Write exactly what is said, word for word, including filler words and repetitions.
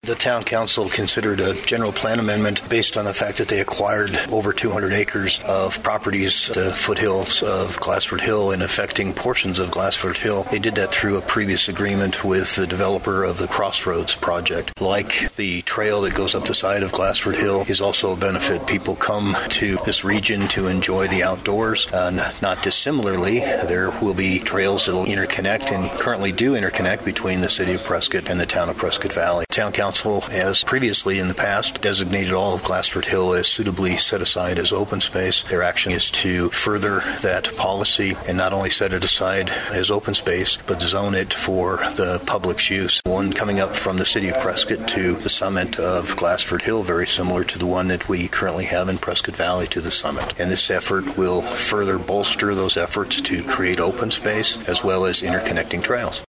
The town council considered a general plan amendment based on the fact that they acquired over two hundred acres of properties, the foothills of Glassford Hill, and affecting portions of Glassford Hill. They did that through a previous agreement with the developer of the Crossroads project. Like the trail that goes up the side of Glassford Hill is also a benefit. People come to this region to enjoy the outdoors. Uh, not dissimilarly, there will be trails that will interconnect and currently do interconnect between the city of Prescott and the town of Prescott Valley. Town council has previously in the past designated all of Glassford Hill as suitably set aside as open space. Their action is to further that policy and not only set it aside as open space, but zone it for the public's use. One coming up from the city of Prescott to the summit of Glassford Hill, very similar to the one that we currently have in Prescott Valley to the summit. And this effort will further bolster those efforts to create open space as well as interconnecting trails.